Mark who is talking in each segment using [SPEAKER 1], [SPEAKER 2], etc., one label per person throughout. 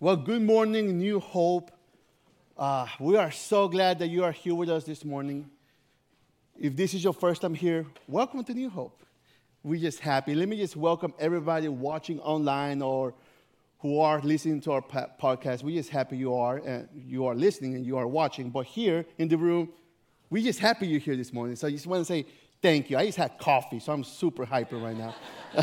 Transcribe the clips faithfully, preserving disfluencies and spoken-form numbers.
[SPEAKER 1] Well, good morning, New Hope. Uh, we are so glad that you are here with us this morning. If this is your first time here, welcome to New Hope. We're just happy. Let me just welcome everybody watching online or who are listening to our podcast. We're just happy you are, and you are listening and you are watching. But here in the room, we're just happy you're here this morning. So I just want to say thank you. I just had coffee, so I'm super hyper right now.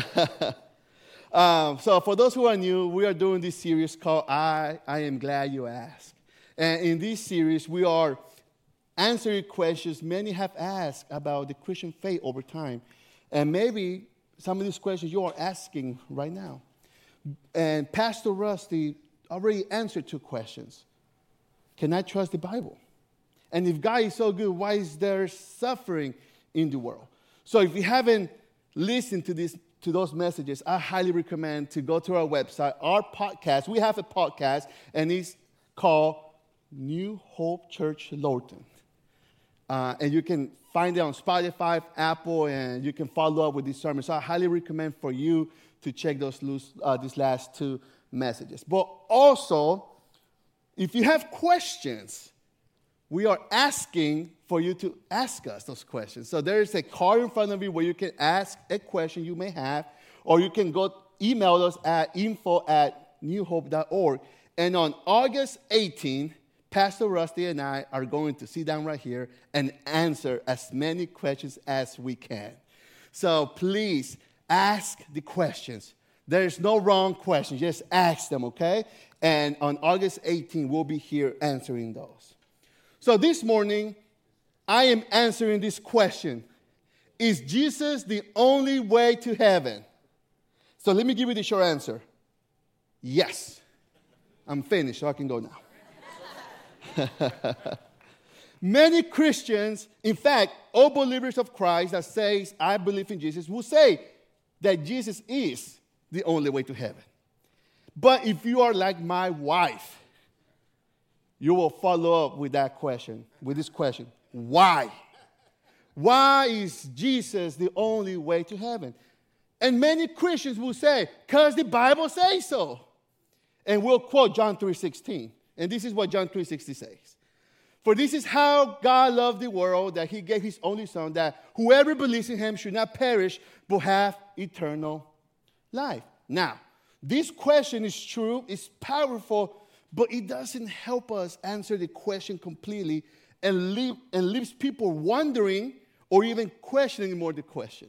[SPEAKER 1] Um, so for those who are new, we are doing this series called I, I Am Glad You Asked. And in this series, we are answering questions many have asked about the Christian faith over time. And maybe some of these questions you are asking right now. And Pastor Rusty already answered two questions. Can I trust the Bible? And if God is so good, why is there suffering in the world? So if you haven't listened to this to those messages, I highly recommend to go to our website, our podcast. We have a podcast, and it's called New Hope Church Lorton. Uh, and you can find it on Spotify, Apple, and you can follow up with these sermons. So I highly recommend for you to check those loose, uh, these last two messages. But also, if you have questions, we are asking for you to ask us those questions. So there is a card in front of you where you can ask a question you may have, or you can go email us at info at new hope dot org. And on August eighteenth, Pastor Rusty and I are going to sit down right here and answer as many questions as we can. So please ask the questions. There is no wrong question. Just ask them, okay? And on August eighteenth, we'll be here answering those. So this morning, I am answering this question. Is Jesus the only way to heaven? So let me give you the short answer. Yes. I'm finished, so I can go now. Many Christians, in fact, all believers of Christ that says, I believe in Jesus, will say that Jesus is the only way to heaven. But if you are like my wife, you will follow up with that question, with this question. Why? Why is Jesus the only way to heaven? And many Christians will say, because the Bible says so. And we'll quote John three sixteen. And this is what John three sixteen says. For this is how God loved the world, that he gave his only son, that whoever believes in him should not perish, but have eternal life. Now, this question is true, it's powerful, but it doesn't help us answer the question completely and, leave, and leaves people wondering or even questioning more the question.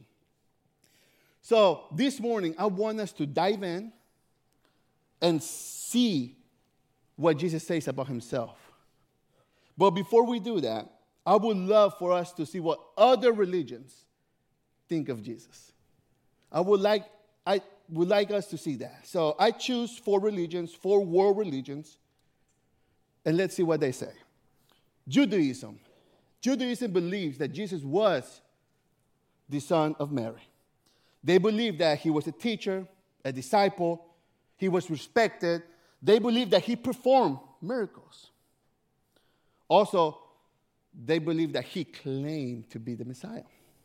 [SPEAKER 1] So this morning, I want us to dive in and see what Jesus says about himself. But before we do that, I would love for us to see what other religions think of Jesus. I would like, I would like us to see that. So I choose four religions, four world religions, and let's see what they say. Judaism. Judaism believes that Jesus was the son of Mary. They believe that he was a teacher, a disciple. He was respected. They believe that he performed miracles. Also, they believe that he claimed to be the Messiah.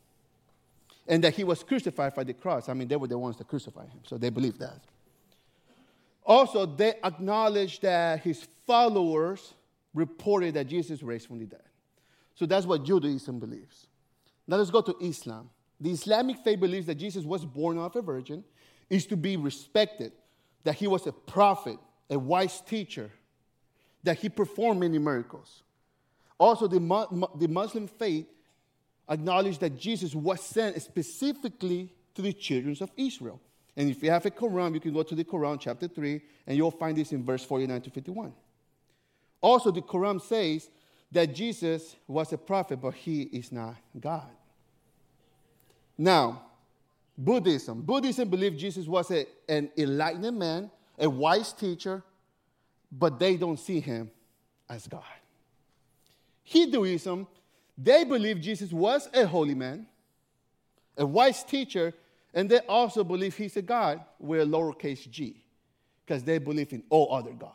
[SPEAKER 1] And that he was crucified by the cross. I mean, they were the ones that crucified him, so they believe that. Also, they acknowledge that his followers reported that Jesus raised from the dead. So that's what Judaism believes. Now let's go to Islam. The Islamic faith believes that Jesus was born of a virgin, is to be respected, that he was a prophet, a wise teacher, that he performed many miracles. Also, the, the Muslim faith acknowledged that Jesus was sent specifically to the children of Israel. And if you have a Quran, you can go to the Quran, chapter three, and you'll find this in verse forty-nine to fifty-one. Also, the Quran says that Jesus was a prophet, but he is not God. Now, Buddhism. Buddhism believes Jesus was a, an enlightened man, a wise teacher, but they don't see him as God. Hinduism, they believe Jesus was a holy man, a wise teacher, and they also believe he's a God with a lowercase g, because they believe in all other gods.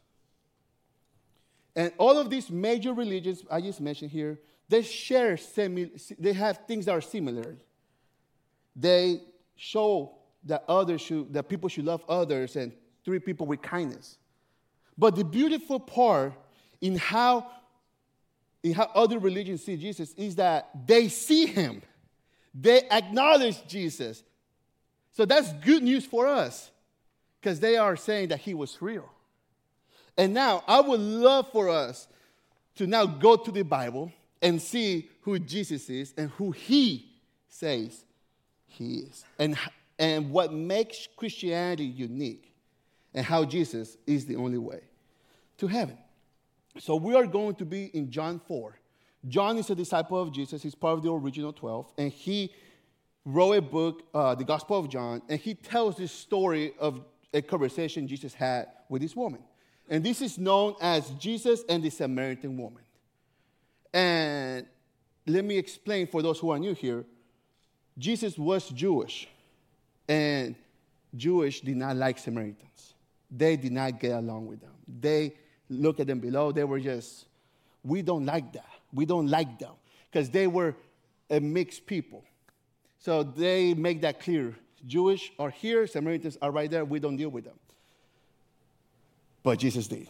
[SPEAKER 1] And all of these major religions I just mentioned here, they share, semi, they have things that are similar. They show that others should, that people should love others and treat people with kindness. But the beautiful part in how, in how other religions see Jesus is that they see him. They acknowledge Jesus. So that's good news for us because they are saying that he was real. And now I would love for us to now go to the Bible and see who Jesus is and who he says he is. And, and what makes Christianity unique and how Jesus is the only way to heaven. So we are going to be in John four. John is a disciple of Jesus. He's part of the original twelve. And he wrote a book, uh, the Gospel of John, and he tells this story of a conversation Jesus had with this woman. And this is known as Jesus and the Samaritan woman. And let me explain for those who are new here. Jesus was Jewish, and Jewish did not like Samaritans. They did not get along with them. They looked at them below. They were just, we don't like that. We don't like them because they were a mixed people. So they make that clear. Jewish are here, Samaritans are right there. We don't deal with them. But Jesus did.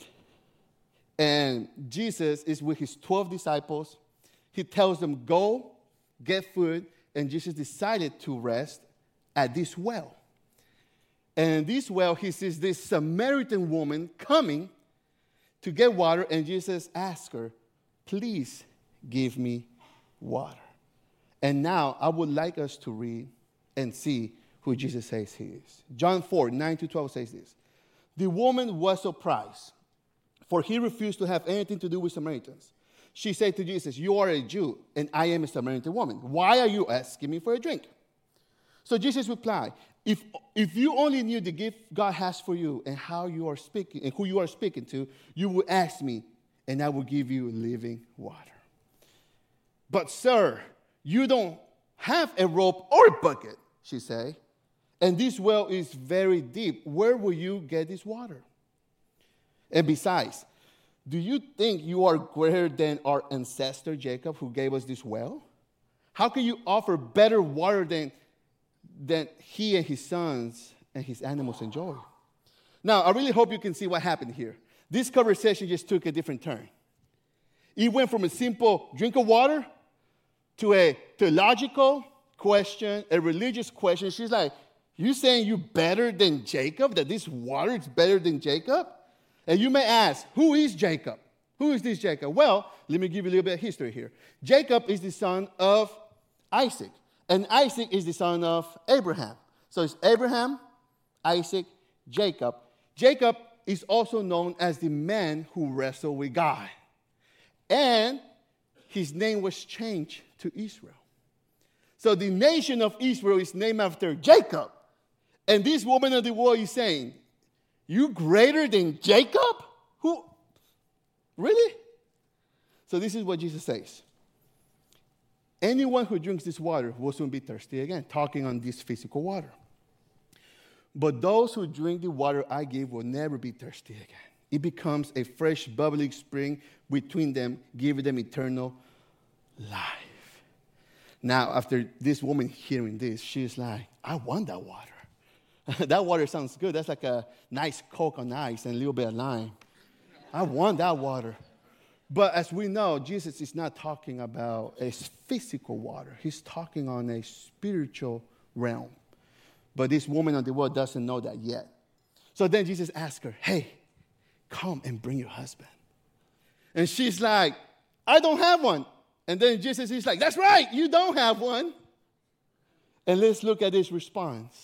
[SPEAKER 1] And Jesus is with his twelve disciples. He tells them, go, get food. And Jesus decided to rest at this well. And this well, he sees this Samaritan woman coming to get water. And Jesus asks her, please give me water. And now I would like us to read and see who Jesus says he is. John four, nine to twelve says this. The woman was surprised, for he refused to have anything to do with Samaritans. She said to Jesus, you are a Jew, and I am a Samaritan woman. Why are you asking me for a drink? So Jesus replied, if, if you only knew the gift God has for you and how you are speaking and who you are speaking to, you would ask me, and I will give you living water. But sir, you don't have a rope or a bucket, she said. And this well is very deep. Where will you get this water? And besides, do you think you are greater than our ancestor Jacob, who gave us this well? How can you offer better water than, than he and his sons and his animals enjoy? Now, I really hope you can see what happened here. This conversation just took a different turn. It went from a simple drink of water to a theological question, a religious question. She's like, you saying you better than Jacob, that this water is better than Jacob? And you may ask, who is Jacob? Who is this Jacob? Well, let me give you a little bit of history here. Jacob is the son of Isaac, and Isaac is the son of Abraham. So it's Abraham, Isaac, Jacob. Jacob is also known as the man who wrestled with God. And his name was changed to Israel. So the nation of Israel is named after Jacob. And this woman of the world is saying, you greater than Jacob? Who? Really? So this is what Jesus says. Anyone who drinks this water will soon be thirsty again, talking on this physical water. But those who drink the water I give will never be thirsty again. It becomes a fresh, bubbling spring between them, giving them eternal life. Now, after this woman hearing this, she's like, I want that water. That water sounds good. That's like a nice Coke on ice and a little bit of lime. I want that water. But as we know, Jesus is not talking about a physical water. He's talking on a spiritual realm. But this woman of the world doesn't know that yet. So then Jesus asks her, hey, come and bring your husband. And she's like, I don't have one. And then Jesus is like, that's right, you don't have one. And let's look at his response.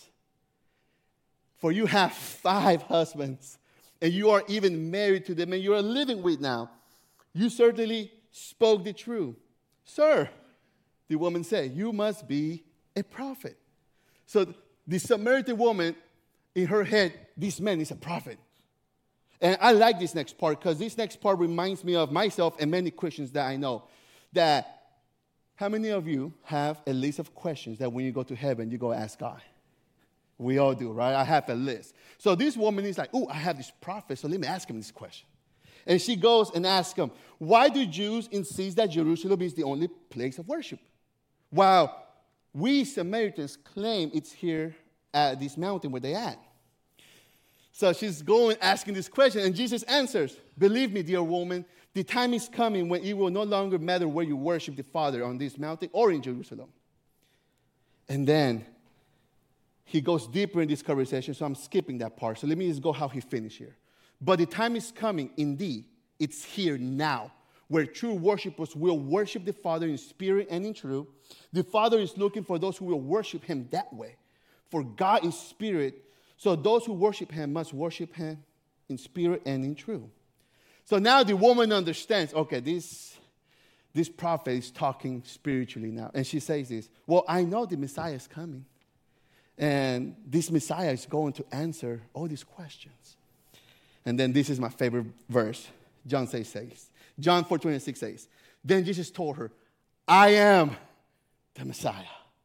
[SPEAKER 1] For you have five husbands, and you are even married to them, and you are living with now. You certainly spoke the truth. Sir, the woman said, you must be a prophet. So the Samaritan woman, in her head, this man is a prophet. And I like this next part because this next part reminds me of myself and many Christians that I know. That how many of you have a list of questions that when you go to heaven, you go ask God? We all do, right? I have a list. So this woman is like, oh, I have this prophet, so let me ask him this question. And she goes and asks him, why do Jews insist that Jerusalem is the only place of worship? While we Samaritans claim it's here at this mountain where they at. So she's going asking this question, and Jesus answers, believe me, dear woman, the time is coming when it will no longer matter where you worship the Father, on this mountain or in Jerusalem. And then he goes deeper in this conversation, so I'm skipping that part. So let me just go how he finished here. But the time is coming, indeed, it's here now, where true worshipers will worship the Father in spirit and in truth. The Father is looking for those who will worship him that way. For God is spirit, so those who worship him must worship him in spirit and in truth. So now the woman understands, okay, this, this prophet is talking spiritually now. And she says this, well, I know the Messiah is coming. And this Messiah is going to answer all these questions. And then this is my favorite verse. John says, says John four twenty-six says, then Jesus told her, I am the Messiah.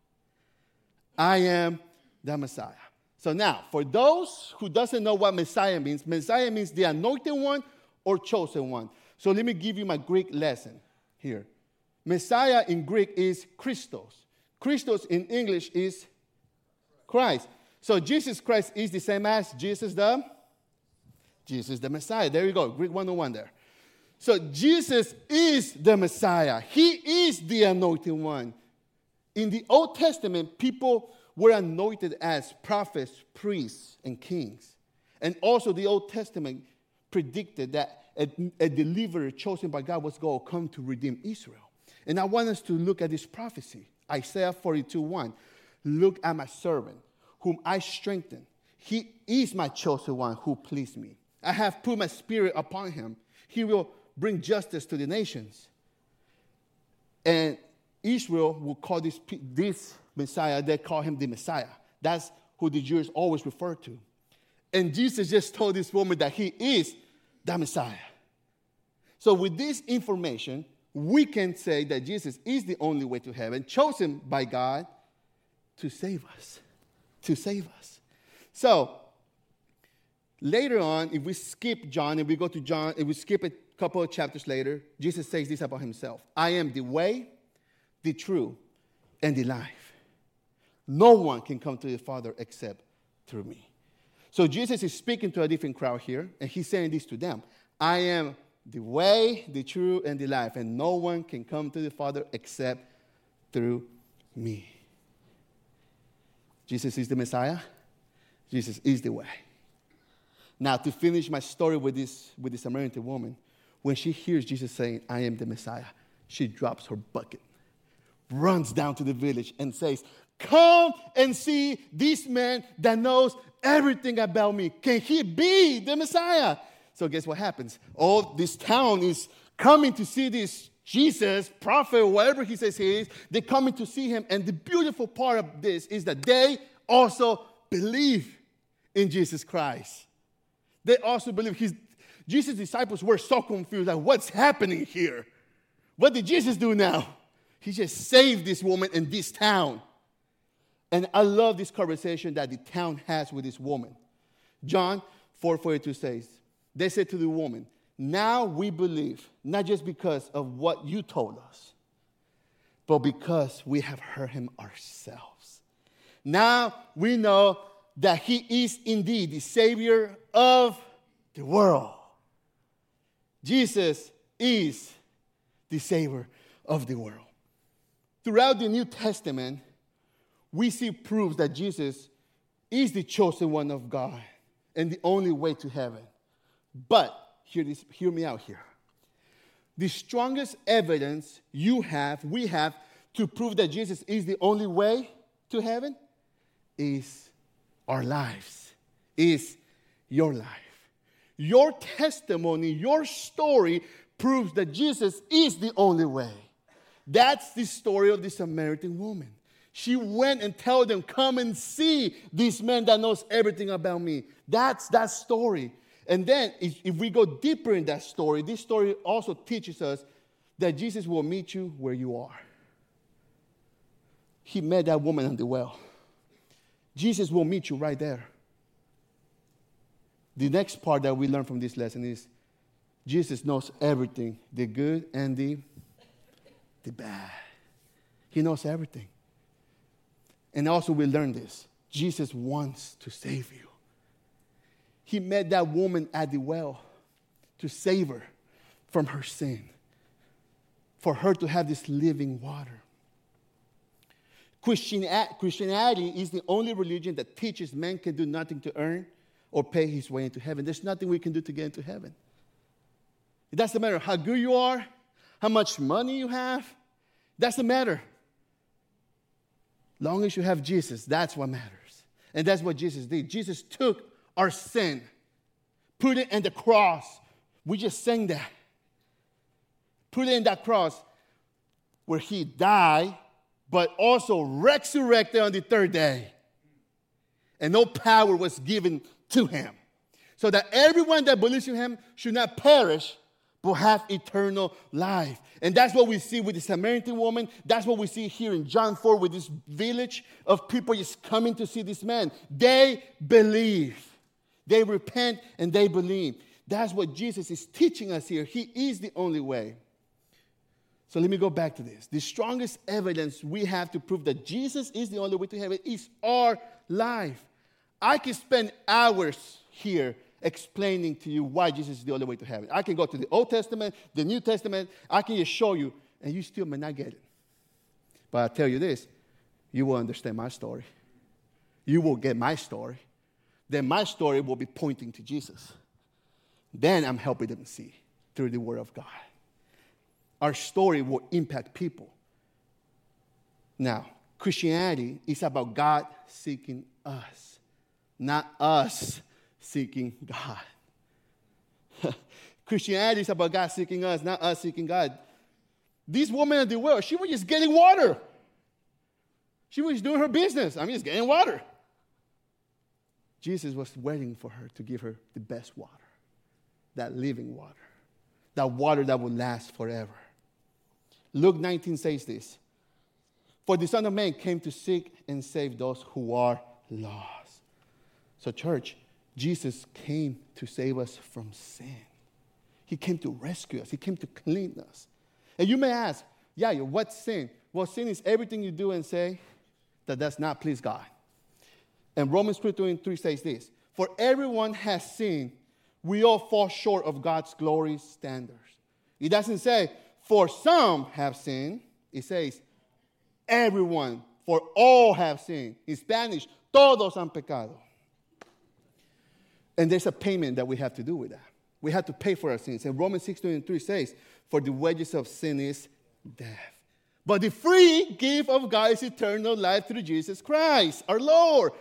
[SPEAKER 1] I am the Messiah. So now, for those who doesn't know what Messiah means, Messiah means the anointed one or chosen one. So let me give you my Greek lesson here. Messiah in Greek is Christos. Christos in English is Christ. So Jesus Christ is the same as Jesus the Jesus the Messiah. There you go, Greek one oh one there. So Jesus is the Messiah. He is the anointed one. In the Old Testament, people were anointed as prophets, priests, and kings. And also the Old Testament predicted that a, a deliverer chosen by God was going to come to redeem Israel. And I want us to look at this prophecy. Isaiah forty-two one. Look at my servant, whom I strengthen. He is my chosen one who pleased me. I have put my spirit upon him. He will bring justice to the nations. And Israel will call this, this Messiah, they call him the Messiah. That's who the Jews always refer to. And Jesus just told this woman that he is the Messiah. So with this information, we can say that Jesus is the only way to heaven, chosen by God to save us. To save us. So, later on, if we skip John, if we go to John, if we skip a couple of chapters later, Jesus says this about himself. I am the way, the truth, and the life. No one can come to the Father except through me. So Jesus is speaking to a different crowd here, and he's saying this to them. I am the way, the truth, and the life, and no one can come to the Father except through me. Jesus is the Messiah. Jesus is the way. Now, to finish my story with this, with this Samaritan woman, when she hears Jesus saying, I am the Messiah, she drops her bucket, runs down to the village, and says, come and see this man that knows everything about me. Can he be the Messiah? So guess what happens? All this town is coming to see this Jesus, prophet, whatever he says he is. They're coming to see him. And the beautiful part of this is that they also believe in Jesus Christ. They also believe. His, Jesus' disciples were so confused. Like, what's happening here? What did Jesus do now? He just saved this woman in this town. And I love this conversation that the town has with this woman. John four forty-two says, they said to the woman, now we believe, not just because of what you told us, but because we have heard him ourselves. Now we know that he is indeed the Savior of the world. Jesus is the Savior of the world. Throughout the New Testament, we see proofs that Jesus is the chosen one of God and the only way to heaven. But, hear, this, hear me out here. The strongest evidence you have, we have, to prove that Jesus is the only way to heaven is our lives, is your life. Your testimony, your story proves that Jesus is the only way. That's the story of the Samaritan woman. She went and told them, come and see this man that knows everything about me. That's that story. And then if, if we go deeper in that story, this story also teaches us that Jesus will meet you where you are. He met that woman at the well. Jesus will meet you right there. The next part that we learn from this lesson is Jesus knows everything, the good and the, the bad. He knows everything. And also we learn this. Jesus wants to save you. he met that woman at the well to save her from her sin, for her to have this living water. Christianity is the only religion that teaches man can do nothing to earn or pay his way into heaven. There's nothing we can do to get into heaven. It doesn't matter how good you are, how much money you have. It doesn't matter. Long as you have Jesus, that's what matters. And that's what Jesus did. Jesus took our sin, put it in the cross. We just sang that. Put it in that cross where he died, but also resurrected on the third day. And no power was given to him. So that everyone that believes in him should not perish, but have eternal life. And that's what we see with the Samaritan woman. That's what we see here in John four with this village of people just coming to see this man. They believe. They repent and they believe. That's what Jesus is teaching us here. He is the only way. So let me go back to this. The strongest evidence we have to prove that Jesus is the only way to heaven is our life. I can spend hours here explaining to you why Jesus is the only way to heaven. I can go to the Old Testament, the New Testament. I can just show you, and you still may not get it. But I'll tell you this, you will understand my story. You will get my story. Then my story will be pointing to Jesus. Then I'm helping them see through the Word of God. Our story will impact people. Now, Christianity is about God seeking us, not us seeking God. Christianity is about God seeking us, not us seeking God. This woman at the well, she was just getting water. She was doing her business. I mean, just getting water. Jesus was waiting for her to give her the best water, that living water, that water that will last forever. Luke nineteen says this, for the Son of Man came to seek and save those who are lost. So church, Jesus came to save us from sin. He came to rescue us. He came to clean us. And you may ask, yeah, what's sin? Well, sin is everything you do and say that does not please God. And Romans three twenty-three says this, for everyone has sinned, we all fall short of God's glory standards. It doesn't say, for some have sinned. It says, everyone, for all have sinned. In Spanish, todos han pecado. And there's a payment that we have to do with that. We have to pay for our sins. And Romans six twenty-three says, for the wages of sin is death. But the free gift of God is eternal life through Jesus Christ, our Lord.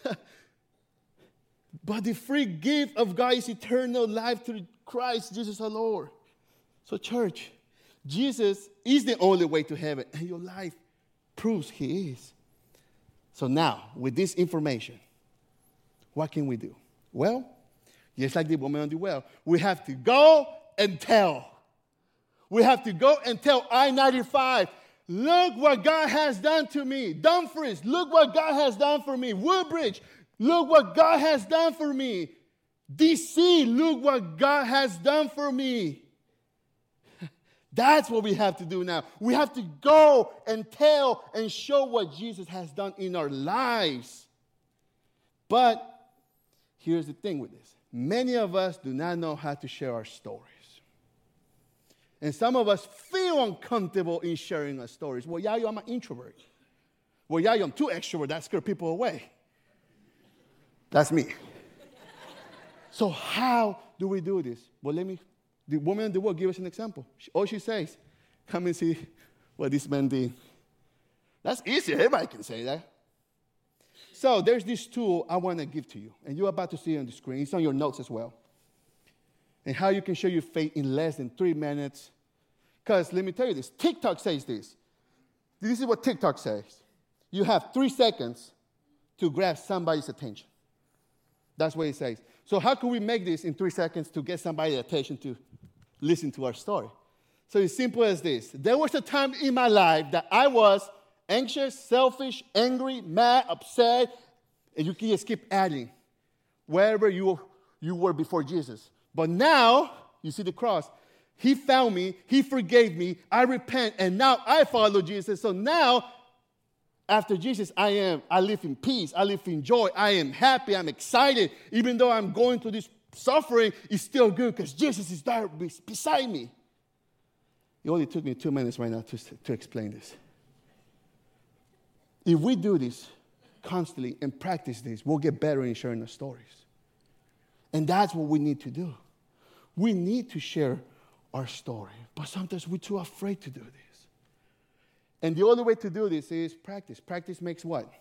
[SPEAKER 1] But the free gift of God is eternal life through Christ, Jesus our Lord. So church, Jesus is the only way to heaven, and your life proves he is. So now, with this information, what can we do? Well, just like the woman on the well, we have to go and tell. We have to go and tell I ninety-five, look what God has done to me. Dumfries, look what God has done for me. Woodbridge, look what God has done for me. D C, look what God has done for me. That's what we have to do now. We have to go and tell and show what Jesus has done in our lives. But here's the thing with this. Many of us do not know how to share our stories. And some of us feel uncomfortable in sharing our stories. Well, yeah, I'm an introvert. Well, yeah, I'm too extrovert. That scares people away. That's me. So how do we do this? Well, let me, the woman in the world give us an example. All she says, come and see what this man did. That's easy. Everybody can say that. So there's this tool I want to give to you. And you're about to see it on the screen. It's on your notes as well. And how you can show your faith in less than three minutes. Because let me tell you this. TikTok says this. This is what TikTok says. You have three seconds to grab somebody's attention. That's what it says. So how can we make this in three seconds to get somebody's attention to listen to our story? So it's simple as this. There was a time in my life that I was anxious, selfish, angry, mad, upset, and you can just keep adding wherever you, you were before Jesus. But now, you see the cross. He found me. He forgave me. I repent, and now I follow Jesus. So now, after Jesus, I am, I live in peace. I live in joy. I am happy. I'm excited. Even though I'm going through this suffering, it's still good because Jesus is there beside me. It only took me two minutes right now to, to explain this. If we do this constantly and practice this, we'll get better in sharing our stories. And that's what we need to do. We need to share our story. But sometimes we're too afraid to do this. And the only way to do this is practice. Practice makes what?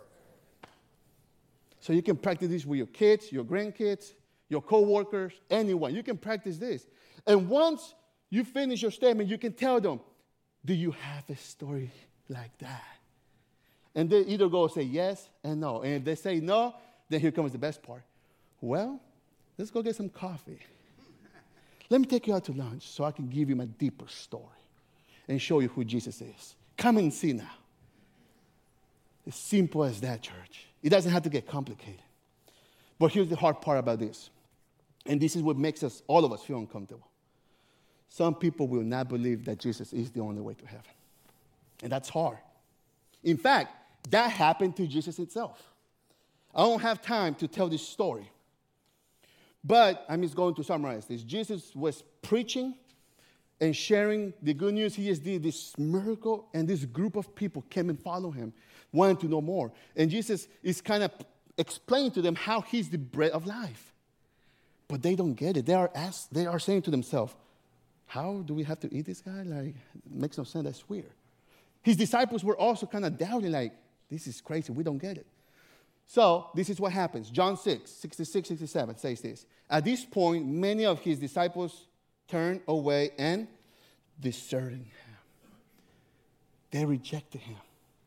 [SPEAKER 1] So you can practice this with your kids, your grandkids, your co-workers, anyone. You can practice this. And once you finish your statement, you can tell them, do you have a story like that? And they either go say yes and no. And if they say no, then here comes the best part. Well, let's go get some coffee. Let me take you out to lunch so I can give you my deeper story and show you who Jesus is. Come and see now. It's simple as that, church. It doesn't have to get complicated. But here's the hard part about this. And this is what makes us, all of us, feel uncomfortable. Some people will not believe that Jesus is the only way to heaven. And that's hard. In fact, that happened to Jesus himself. I don't have time to tell this story. But I'm just going to summarize this. Jesus was preaching and sharing the good news. He just did this miracle, and this group of people came and followed him, wanted to know more. And Jesus is kind of explaining to them how he's the bread of life. But they don't get it. They are asked, they are saying to themselves, how do we have to eat this guy? Like, it makes no sense. That's weird. His disciples were also kind of doubting, like, this is crazy. We don't get it. So this is what happens. John six, sixty-six, sixty-seven says this. At this point, many of his disciples turned away and deserted him. They rejected him.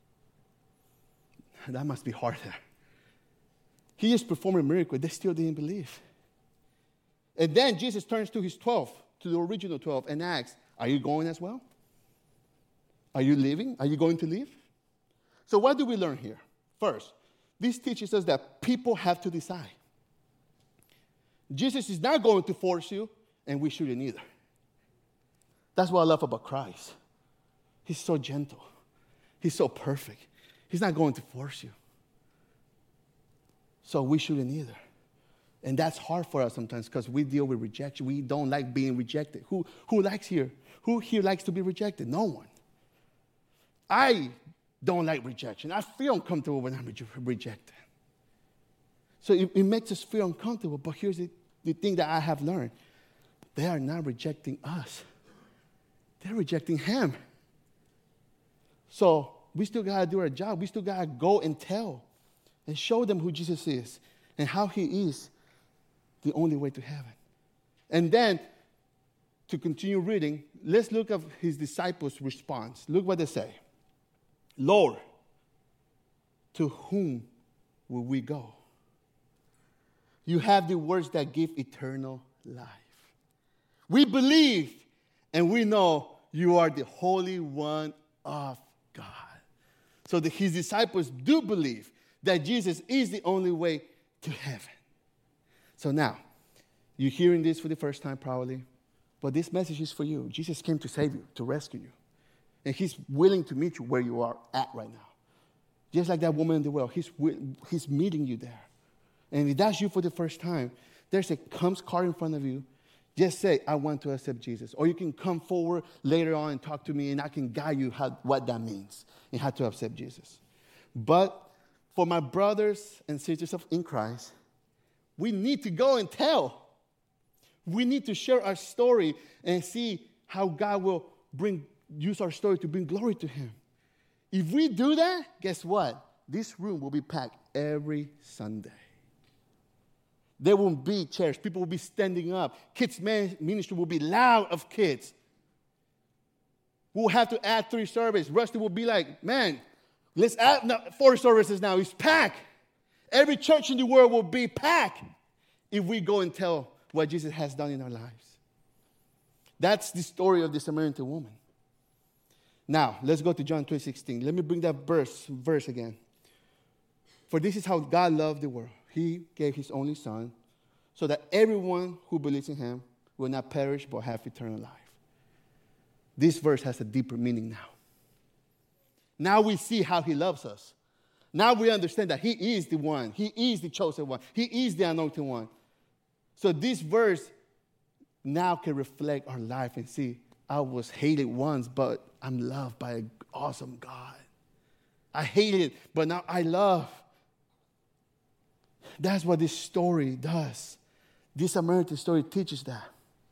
[SPEAKER 1] That must be hard there. He just performed a miracle. They still didn't believe. And then Jesus turns to his twelve, to the original twelve, and asks, are you going as well? Are you leaving? Are you going to leave? So what do we learn here? First, this teaches us that people have to decide. Jesus is not going to force you, and we shouldn't either. That's what I love about Christ. He's so gentle. He's so perfect. He's not going to force you. So we shouldn't either. And that's hard for us sometimes because we deal with rejection. We don't like being rejected. Who, who likes here? Who here likes to be rejected? No one. I don't like rejection. I feel uncomfortable when I'm rejected. So it, it makes us feel uncomfortable. But here's the, the thing that I have learned. They are not rejecting us. They're rejecting him. So we still got to do our job. We still got to go and tell and show them who Jesus is and how he is the only way to heaven. And then, to continue reading, let's look at his disciples' response. Look what they say. Lord, to whom will we go? You have the words that give eternal life. We believe and we know you are the Holy One of God. So that his disciples do believe that Jesus is the only way to heaven. So now, you're hearing this for the first time probably, but this message is for you. Jesus came to save you, to rescue you. And he's willing to meet you where you are at right now. Just like that woman in the well, he's, he's meeting you there. And if that's you for the first time, there's a comes card in front of you. Just say, I want to accept Jesus. Or you can come forward later on and talk to me, and I can guide you how, what that means and how to accept Jesus. But for my brothers and sisters of in Christ, we need to go and tell. We need to share our story and see how God will bring use our story to bring glory to him. If we do that, guess what? This room will be packed every Sunday. There won't be chairs. People will be standing up. Kids' ministry will be loud of kids. We'll have to add three services. Rusty will be like, man, let's add four services now. It's packed. Every church in the world will be packed if we go and tell what Jesus has done in our lives. That's the story of the Samaritan woman. Now, let's go to John three sixteen. Let me bring that verse, verse again. For this is how God loved the world. He gave his only son so that everyone who believes in him will not perish but have eternal life. This verse has a deeper meaning now. Now we see how he loves us. Now we understand that he is the one. He is the chosen one. He is the anointed one. So this verse now can reflect our life and see, I was hated once, but I'm loved by an awesome God. I hated, but now I love. That's what this story does. This Samaritan story teaches that.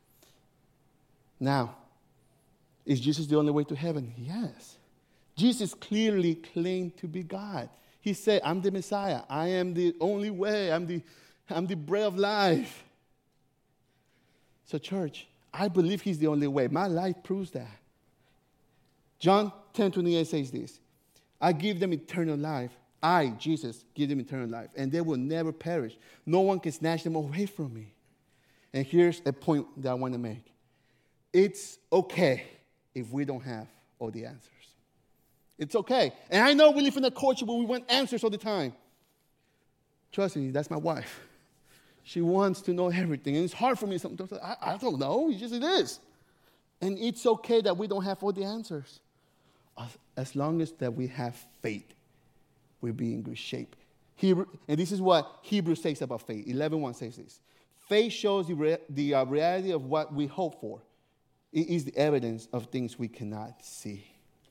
[SPEAKER 1] Now, is Jesus the only way to heaven? Yes. Jesus clearly claimed to be God. He said, I'm the Messiah. I am the only way. I'm the, I'm the bread of life. So, church, I believe he's the only way. My life proves that. John ten twenty-eight says this, I give them eternal life. I, Jesus, give them eternal life, and they will never perish. No one can snatch them away from me. And here's a point that I want to make. It's okay if we don't have all the answers. It's okay. And I know we live in a culture where we want answers all the time. Trust me, that's my wife. She wants to know everything. And it's hard for me sometimes. I, I don't know. It's just it is. And it's okay that we don't have all the answers. As, as long as that we have faith, we'll be in good shape. Hebrew, and this is what Hebrews says about faith. eleven one says this. Faith shows the, re, the uh, reality of what we hope for. It is the evidence of things we cannot see.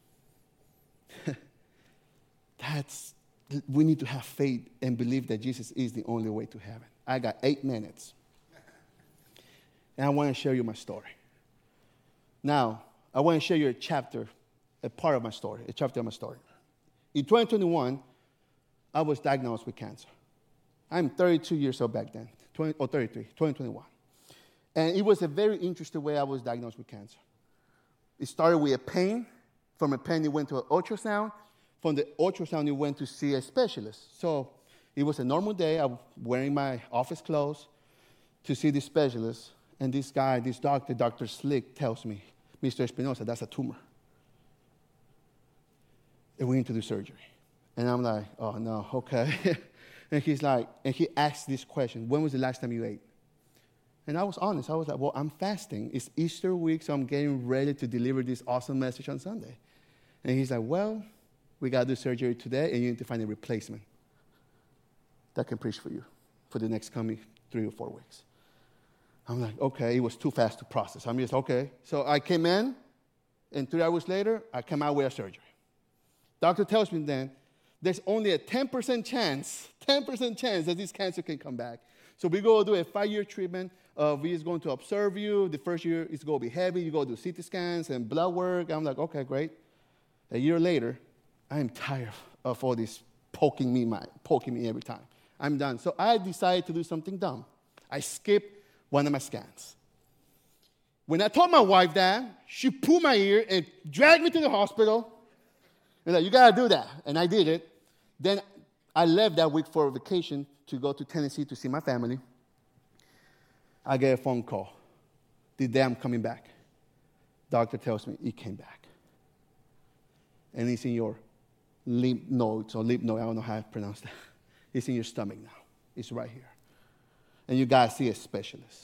[SPEAKER 1] That's, we need to have faith and believe that Jesus is the only way to heaven. I got eight minutes. And I want to share you my story. Now, I want to share you a chapter, a part of my story, a chapter of my story. In twenty twenty-one, I was diagnosed with cancer. I'm thirty-two years old back then, twenty, or thirty-three, twenty twenty-one. And it was a very interesting way I was diagnosed with cancer. It started with a pain. From a pain, it went to an ultrasound. From the ultrasound, it went to see a specialist. So it was a normal day. I was wearing my office clothes to see the specialist. And this guy, this doctor, Doctor Slick, tells me, Mister Espinosa, that's a tumor. And we need to do surgery. And I'm like, oh, no, okay. And he's like, and he asked this question, when was the last time you ate? And I was honest. I was like, well, I'm fasting. It's Easter week, so I'm getting ready to deliver this awesome message on Sunday. And he's like, well, we got to do surgery today, and you need to find a replacement that can preach for you for the next coming three or four weeks. I'm like, okay. It was too fast to process. I'm just, okay. So I came in, and three hours later, I came out with a surgery. Doctor tells me then, there's only a ten percent chance, ten percent chance that this cancer can come back. So we go do a five-year treatment. Uh, we is going to observe you. The first year is going to be heavy. You go do C T scans and blood work. I'm like, okay, great. A year later, I'm tired of all this poking me, my, poking me every time. I'm done. So I decided to do something dumb. I skipped one of my scans. When I told my wife that, she pulled my ear and dragged me to the hospital. And like, you got to do that. And I did it. Then I left that week for a vacation to go to Tennessee to see my family. I get a phone call. The day I'm coming back. Doctor tells me it came back. And it's in your lymph nodes or lymph node. I don't know how to pronounce that. It's in your stomach now. It's right here. And you got to see a specialist.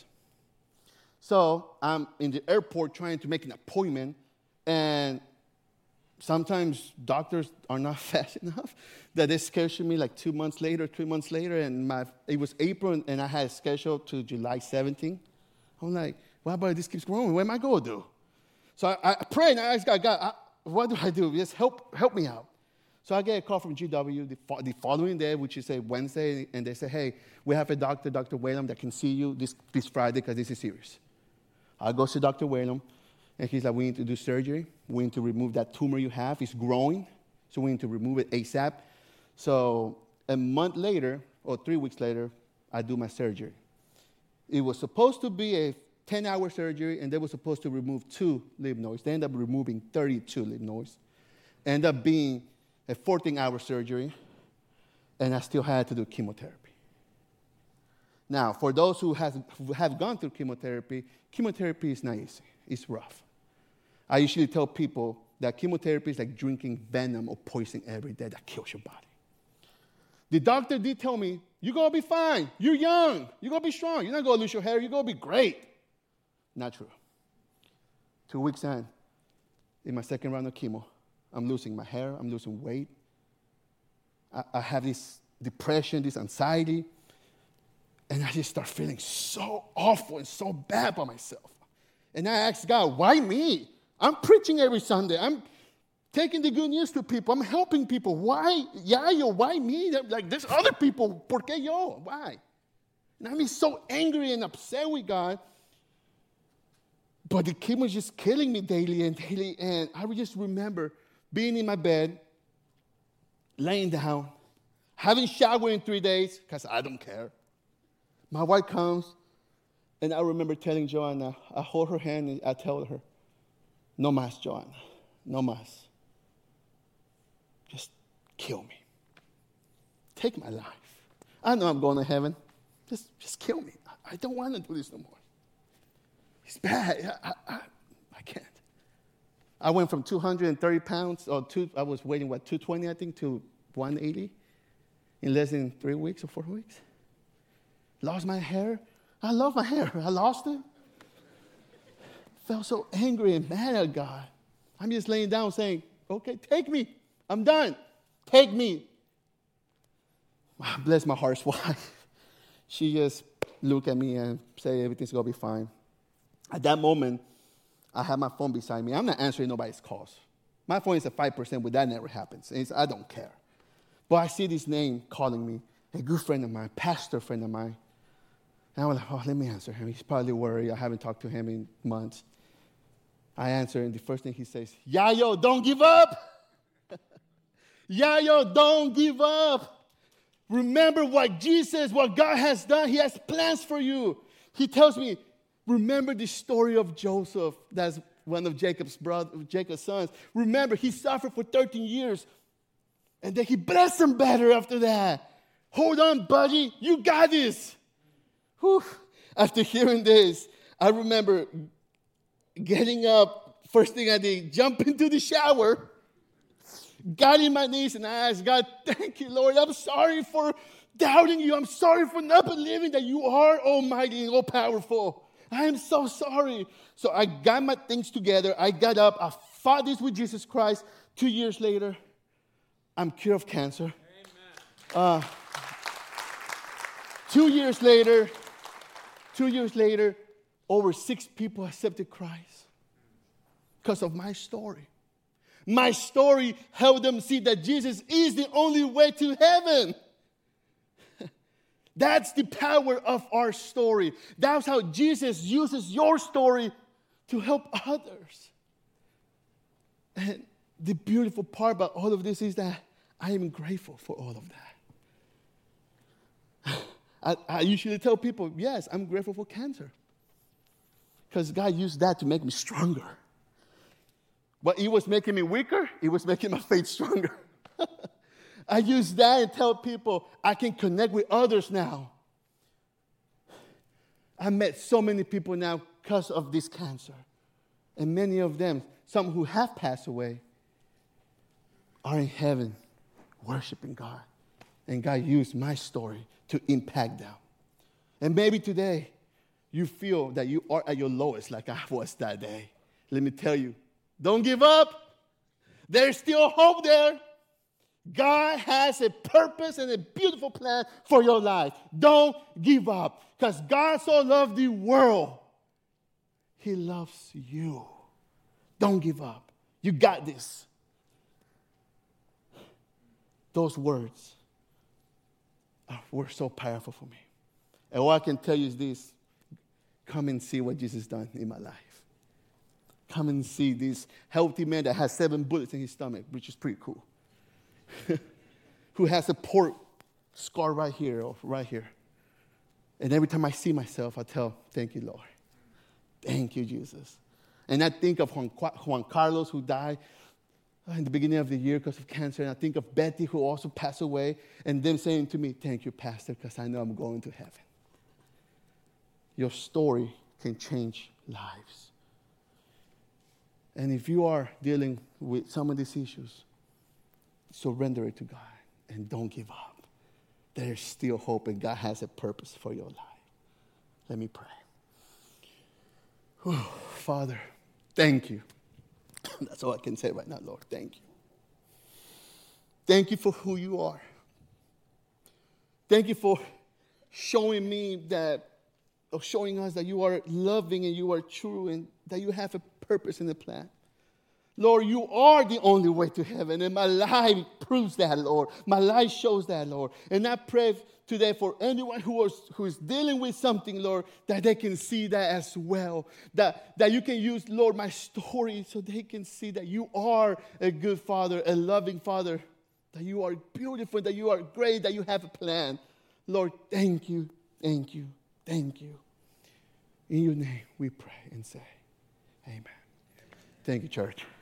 [SPEAKER 1] So I'm in the airport trying to make an appointment. And sometimes doctors are not fast enough that they schedule me like two months later, three months later. And my, it was April, and I had scheduled to July seventeenth. I'm like, what about this keeps growing? What am I going to do? So I, I prayed, and I asked God, God, I, what do I do? Just help help me out. So I get a call from G W the, the following day, which is a Wednesday, and they say, hey, we have a doctor, Doctor Whalum, that can see you this, this Friday because this is serious. I go see Doctor Whalum, and he's like, we need to do surgery. We need to remove that tumor you have. It's growing, so we need to remove it ASAP. So a month later, or three weeks later, I do my surgery. It was supposed to be a ten-hour surgery, and they were supposed to remove two lymph nodes. They ended up removing thirty-two lymph nodes. Ended up being a fourteen-hour surgery, and I still had to do chemotherapy. Now, for those who, has, who have gone through chemotherapy, chemotherapy is not easy. It's rough. I usually tell people that chemotherapy is like drinking venom or poison every day that kills your body. The doctor did tell me, you're going to be fine. You're young. You're going to be strong. You're not going to lose your hair. You're going to be great. Not true. Two weeks in, in my second round of chemo, I'm losing my hair. I'm losing weight. I, I have this depression, this anxiety. And I just start feeling so awful and so bad about myself. And I asked God, why me? I'm preaching every Sunday. I'm taking the good news to people. I'm helping people. Why? Yayo, why me? Like, there's other people. ¿Por qué yo? Why? And I'm just so angry and upset with God. But the kid was just killing me daily and daily. And I would just remember being in my bed, laying down, haven't showered in three days because I don't care. My wife comes, and I remember telling Joanna, I hold her hand and I tell her, no más, Joanna, no más. Just kill me. Take my life. I know I'm going to heaven. Just, just kill me. I, I don't want to do this no more. It's bad. I, I, I can't. I went from two hundred thirty pounds, or two, I was weighing, what, two twenty, I think, to one eighty in less than three weeks or four weeks. Lost my hair. I love my hair. I lost it. Felt so angry and mad at God. I'm just laying down saying, okay, take me. I'm done. Take me. Bless my heart's wife. She just looked at me and said, everything's going to be fine. At that moment, I had my phone beside me. I'm not answering nobody's calls. My phone is at five percent, but that never happens. It's, I don't care. But I see this name calling me, a good friend of mine, pastor friend of mine. And I was like, oh, let me answer him. He's probably worried. I haven't talked to him in months. I answer, and the first thing he says, Yayo, don't give up. Yayo, don't give up. Remember what Jesus, what God has done. He has plans for you. He tells me, remember the story of Joseph. That's one of Jacob's brother, Jacob's sons. Remember, he suffered for thirteen years. And then he blessed him better after that. Hold on, buddy. You got this. Whew. After hearing this, I remember getting up, first thing I did, jump into the shower, got in my knees, and I asked God, thank you, Lord. I'm sorry for doubting you. I'm sorry for not believing that you are almighty and all-powerful. I am so sorry. So I got my things together. I got up. I fought this with Jesus Christ. Two years later, I'm cured of cancer. Uh, two years later, two years later, over six people accepted Christ because of my story. My story helped them see that Jesus is the only way to heaven. That's the power of our story. That's how Jesus uses your story to help others. And the beautiful part about all of this is that I am grateful for all of that. I, I usually tell people, yes, I'm grateful for cancer. Because God used that to make me stronger. But it was making me weaker. It was making my faith stronger. I use that and tell people I can connect with others now. I met so many people now because of this cancer. And many of them, some who have passed away, are in heaven worshiping God. And God used my story to impact them. And maybe today you feel that you are at your lowest like I was that day. Let me tell you, don't give up. There's still hope there. God has a purpose and a beautiful plan for your life. Don't give up. Because God so loved the world. He loves you. Don't give up. You got this. Those words are, were so powerful for me. And all I can tell you is this. Come and see what Jesus done in my life. Come and see this healthy man that has seven bullets in his stomach, which is pretty cool. Who has a pork scar right here or right here. And every time I see myself, I tell, thank you, Lord. Thank you, Jesus. And I think of Juan, Juan Carlos, who died in the beginning of the year because of cancer. And I think of Betty, who also passed away. And them saying to me, thank you, Pastor, because I know I'm going to heaven. Your story can change lives. And if you are dealing with some of these issues, surrender it to God and don't give up. There's still hope, and God has a purpose for your life. Let me pray. Whew, Father, thank you. That's all I can say right now, Lord. Thank you. Thank you for who you are. Thank you for showing me that, or showing us that you are loving and you are true and that you have a purpose and a plan. Lord, you are the only way to heaven, and my life proves that, Lord. My life shows that, Lord. And I pray today for anyone who is, who is dealing with something, Lord, that they can see that as well. That, that you can use, Lord, my story so they can see that you are a good Father, a loving Father, that you are beautiful, that you are great, that you have a plan. Lord, thank you, thank you, thank you. In your name we pray and say, amen. Thank you, church.